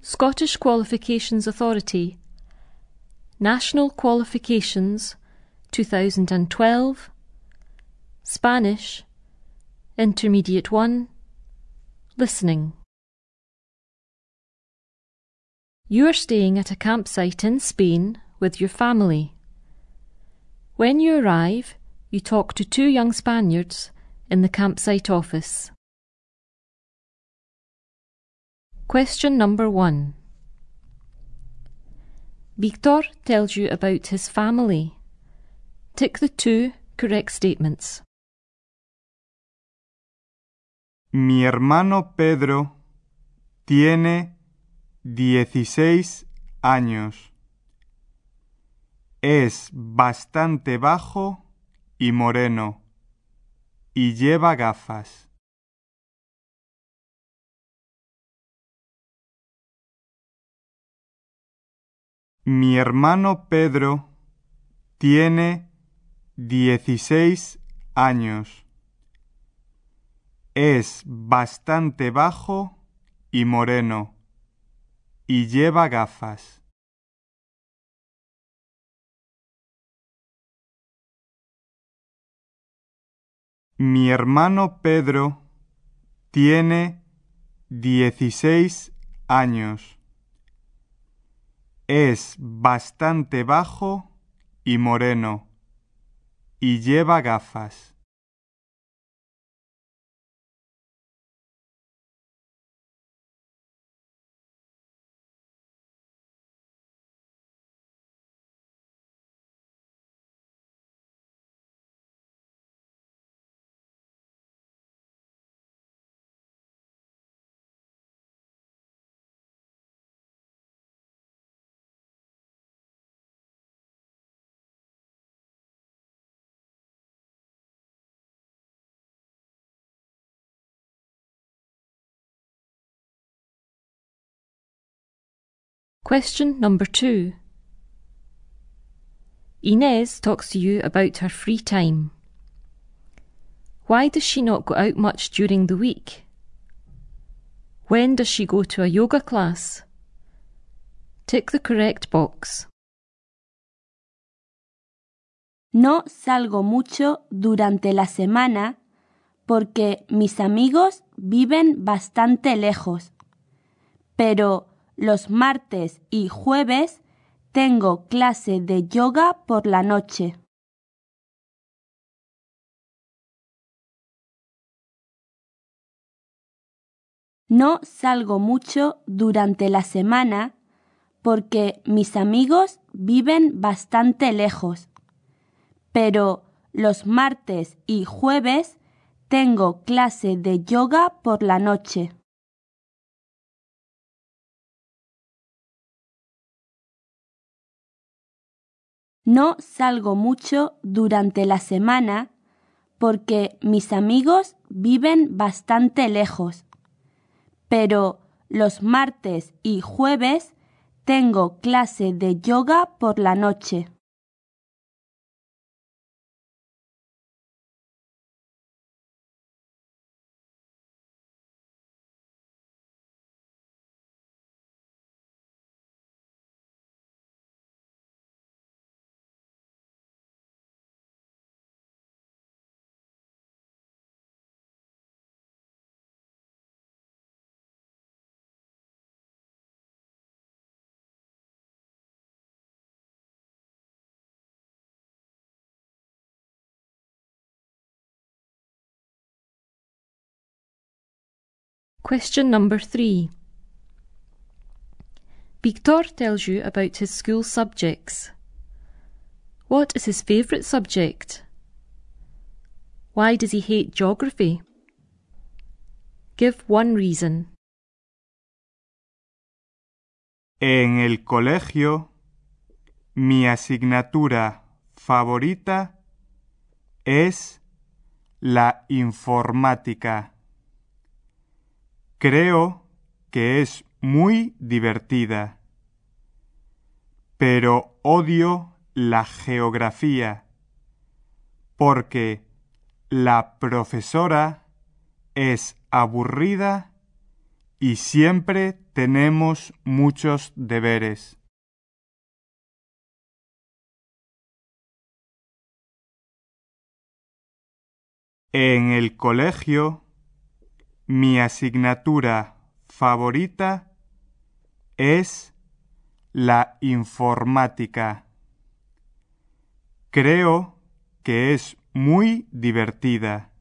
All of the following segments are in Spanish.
Scottish Qualifications Authority, National Qualifications 2012, Spanish, Intermediate 1, Listening. You are staying at a campsite in Spain with your family. When you arrive, you talk to two young Spaniards in the campsite office. Question number 1. Victor tells you about his family. Tick the 2 correct statements. Mi hermano Pedro tiene 16 años. Es bastante bajo y moreno y lleva gafas. Mi hermano Pedro tiene 16 años. Es bastante bajo y moreno y lleva gafas. Mi hermano Pedro tiene 16 años. Es bastante bajo y moreno y lleva gafas. Question number 2. Inez talks to you about her free time. Why does she not go out much during the week? When does she go to a yoga class? Tick the correct box. No salgo mucho durante la semana porque mis amigos viven bastante lejos, pero los martes y jueves tengo clase de yoga por la noche. No salgo mucho durante la semana porque mis amigos viven bastante lejos, pero los martes y jueves tengo clase de yoga por la noche. No salgo mucho durante la semana porque mis amigos viven bastante lejos, pero los martes y jueves tengo clase de yoga por la noche. Question number 3. Victor tells you about his school subjects. What is his favourite subject? Why does he hate geography? Give one reason. En el colegio, mi asignatura favorita es la informática. Creo que es muy divertida, pero odio la geografía porque la profesora es aburrida y siempre tenemos muchos deberes. En el colegio, mi asignatura favorita es la informática. Creo que es muy divertida,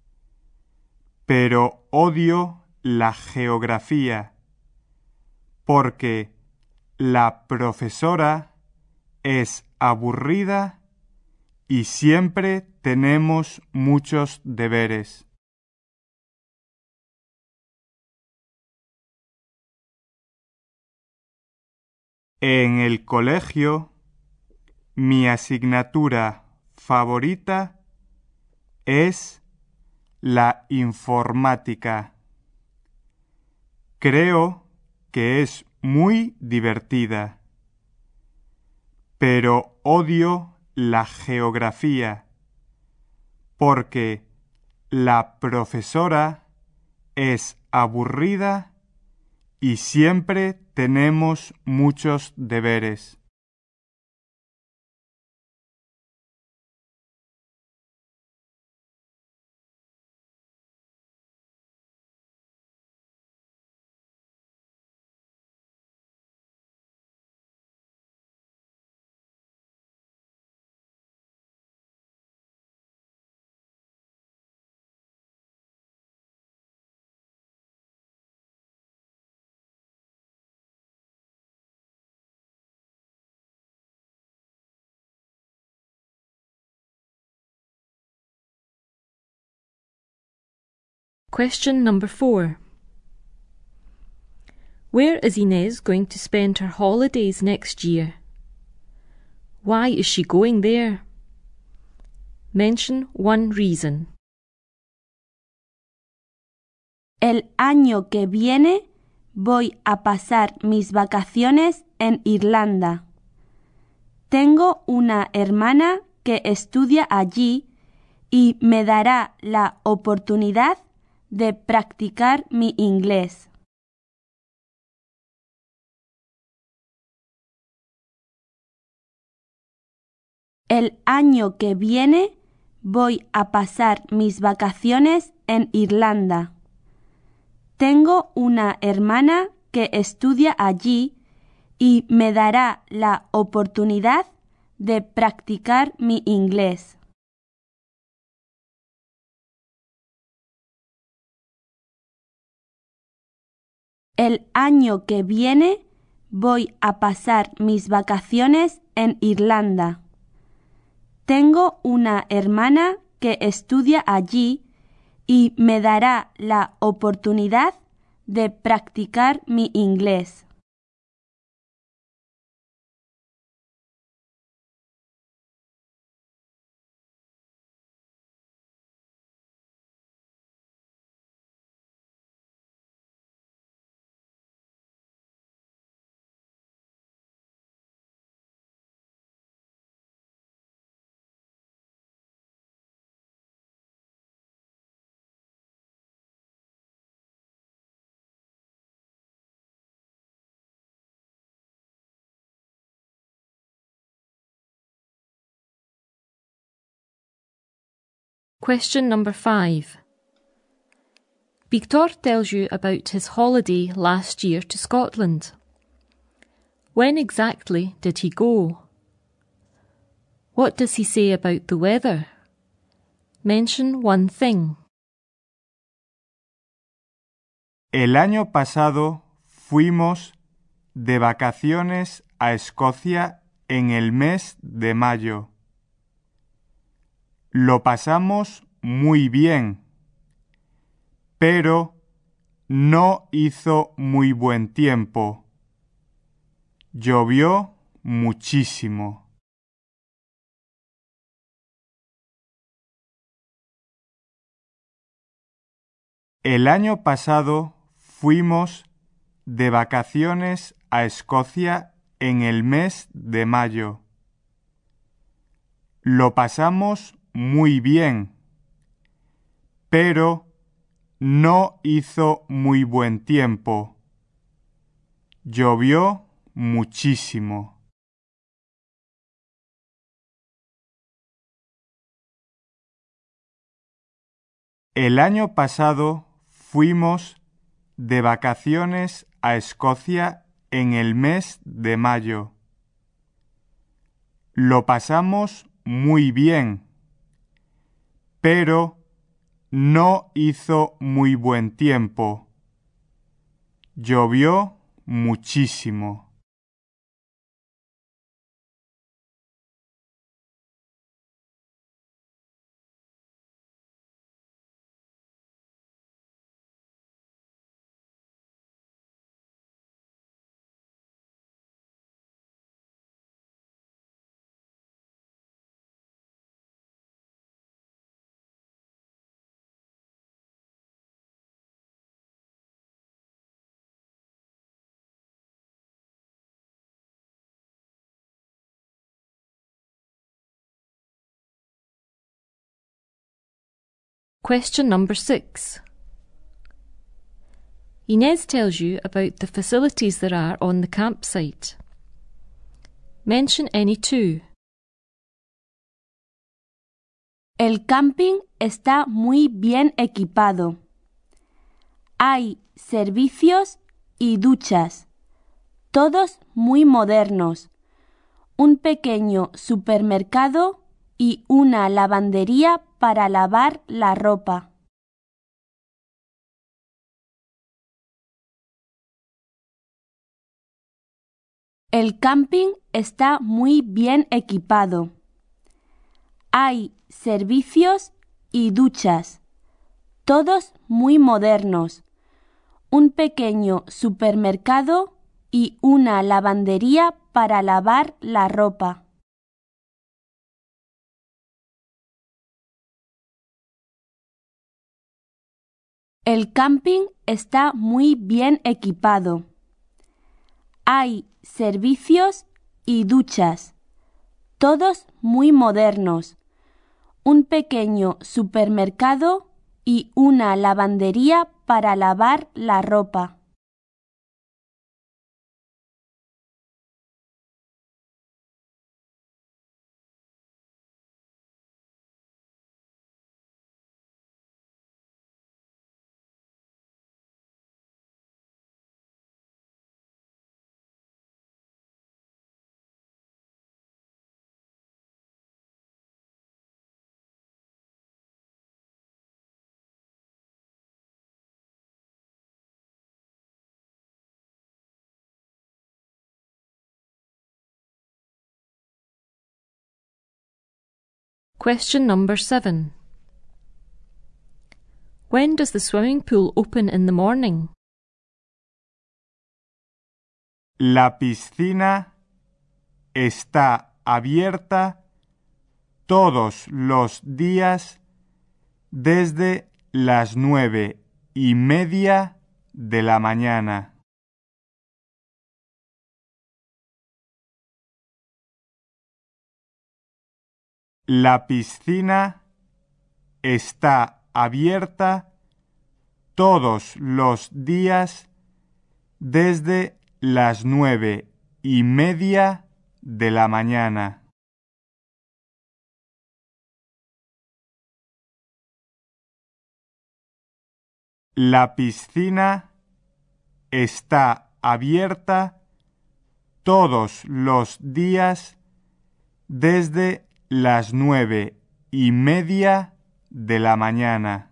pero odio la geografía porque la profesora es aburrida y siempre tenemos muchos deberes. En el colegio, mi asignatura favorita es la informática. Creo que es muy divertida, pero odio la geografía porque la profesora es aburrida y siempre tenemos muchos deberes. Question number 4. Where is Inez going to spend her holidays next year? Why is she going there? Mention one reason. El año que viene voy a pasar mis vacaciones en Irlanda. Tengo una hermana que estudia allí y me dará la oportunidad de practicar mi inglés. El año que viene voy a pasar mis vacaciones en Irlanda. Tengo una hermana que estudia allí y me dará la oportunidad de practicar mi inglés. El año que viene voy a pasar mis vacaciones en Irlanda. Tengo una hermana que estudia allí y me dará la oportunidad de practicar mi inglés. Question number 5. Victor tells you about his holiday last year to Scotland. When exactly did he go? What does he say about the weather? Mention one thing. El año pasado fuimos de vacaciones a Escocia en el mes de mayo. Lo pasamos muy bien, pero no hizo muy buen tiempo. Llovió muchísimo. El año pasado fuimos de vacaciones a Escocia en el mes de mayo. Lo pasamos muy bien, pero no hizo muy buen tiempo. Llovió muchísimo. El año pasado fuimos de vacaciones a Escocia en el mes de mayo. Lo pasamos muy bien, pero no hizo muy buen tiempo. Llovió muchísimo. Question number 6. Inez tells you about the facilities there are on the campsite. Mention any two. El camping está muy bien equipado. Hay servicios y duchas, todos muy modernos, un pequeño supermercado y una lavandería para lavar la ropa. El camping está muy bien equipado. Hay servicios y duchas, todos muy modernos, un pequeño supermercado y una lavandería para lavar la ropa. El camping está muy bien equipado. Hay servicios y duchas, todos muy modernos, un pequeño supermercado y una lavandería para lavar la ropa. Question number 7. When does the swimming pool open in the morning? La piscina está abierta todos los días desde las 9:30 de la mañana. La piscina está abierta todos los días desde las 9:30 de la mañana. La piscina está abierta todos los días desde las 9:30 de la mañana.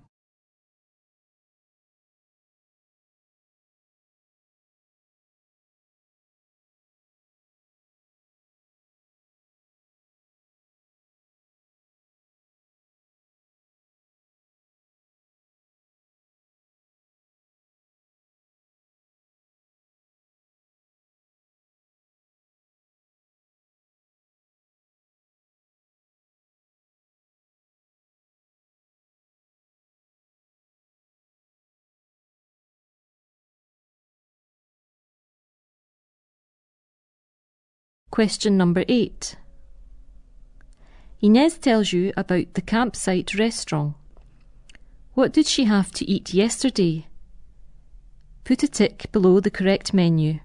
Question number 8. Inez tells you about the campsite restaurant. What did she have to eat yesterday? Put a tick below the correct menu.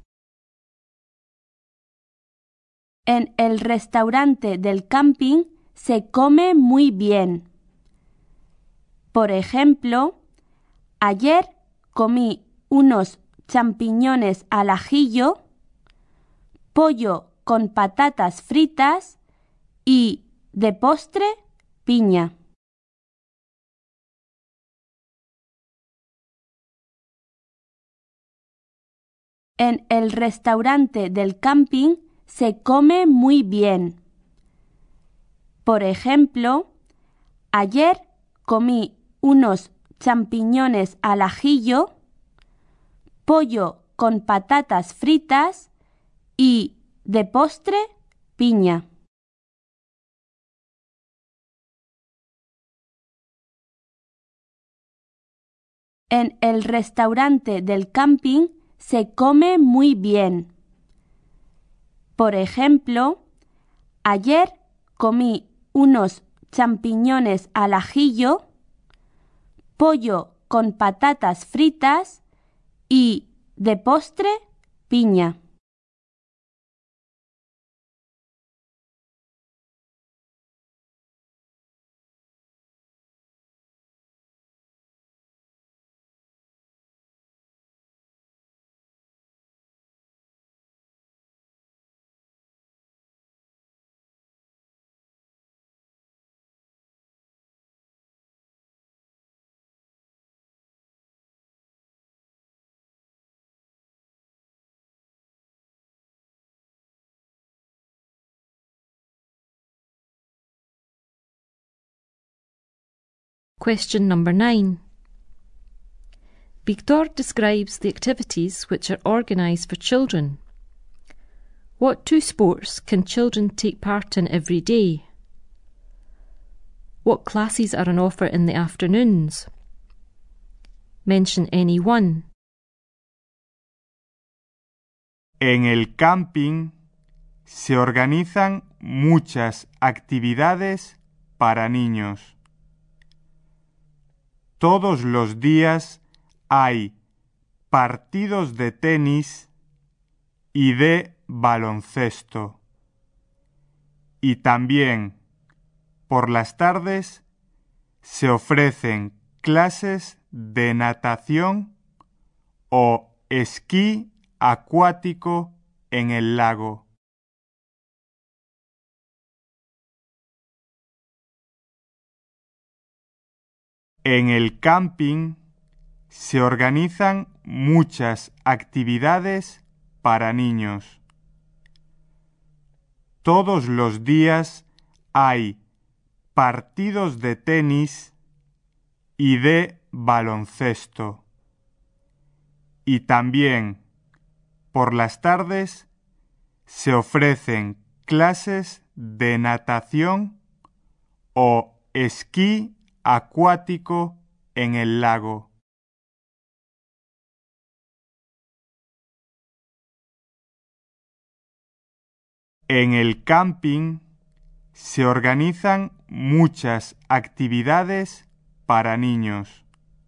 En el restaurante del camping se come muy bien. Por ejemplo, ayer comí unos champiñones al ajillo, pollo con patatas fritas y, de postre, piña. En el restaurante del camping se come muy bien. Por ejemplo, ayer comí unos champiñones al ajillo, pollo con patatas fritas y, de postre, piña. En el restaurante del camping se come muy bien. Por ejemplo, ayer comí unos champiñones al ajillo, pollo con patatas fritas y, de postre, piña. Question number 9. Victor describes the activities which are organised for children. What 2 sports can children take part in every day? What classes are on offer in the afternoons? Mention any one. En el camping se organizan muchas actividades para niños. Todos los días hay partidos de tenis y de baloncesto. Y también, por las tardes, se ofrecen clases de natación o esquí acuático en el lago. En el camping se organizan muchas actividades para niños. Todos los días hay partidos de tenis y de baloncesto. Y también, por las tardes, se ofrecen clases de natación o esquí acuático en el lago. En el camping se organizan muchas actividades para niños.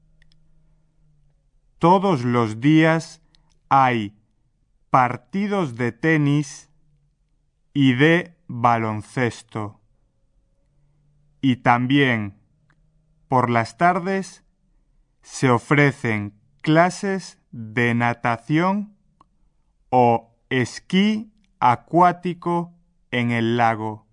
Todos los días hay partidos de tenis y de baloncesto. Y también, por las tardes, se ofrecen clases de natación o esquí acuático en el lago.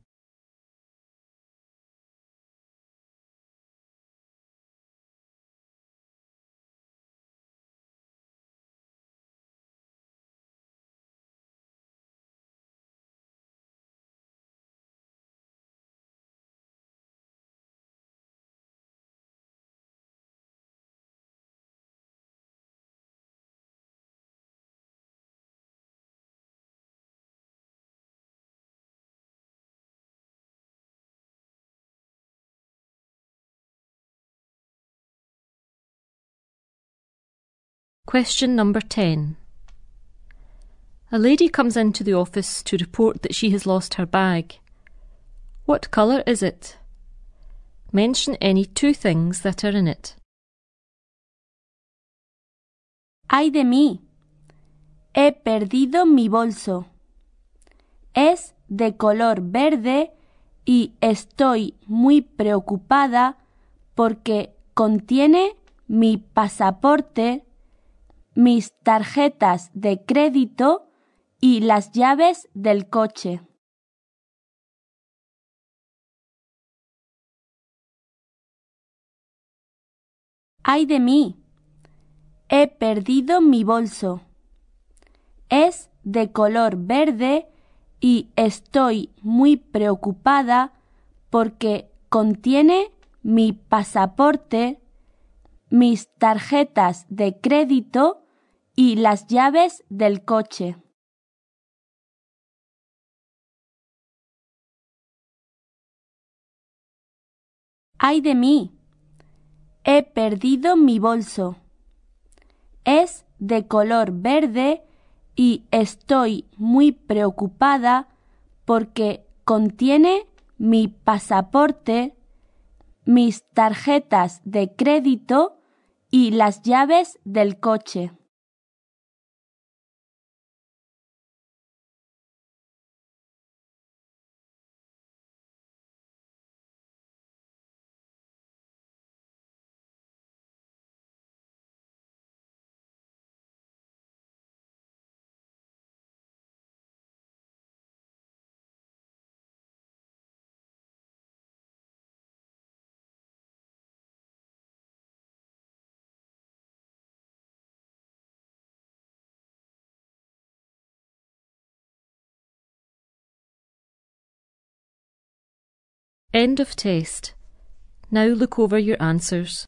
Question number 10. A lady comes into the office to report that she has lost her bag. What colour is it? Mention any 2 things that are in it. ¡Ay de mí! He perdido mi bolso. Es de color verde y estoy muy preocupada porque contiene mi pasaporte, mis tarjetas de crédito y las llaves del coche. ¡Ay de mí! He perdido mi bolso. Es de color verde y estoy muy preocupada porque contiene mi pasaporte, mis tarjetas de crédito y las llaves del coche. ¡Ay de mí! He perdido mi bolso. Es de color verde y estoy muy preocupada porque contiene mi pasaporte, mis tarjetas de crédito y las llaves del coche. End of test. Now look over your answers.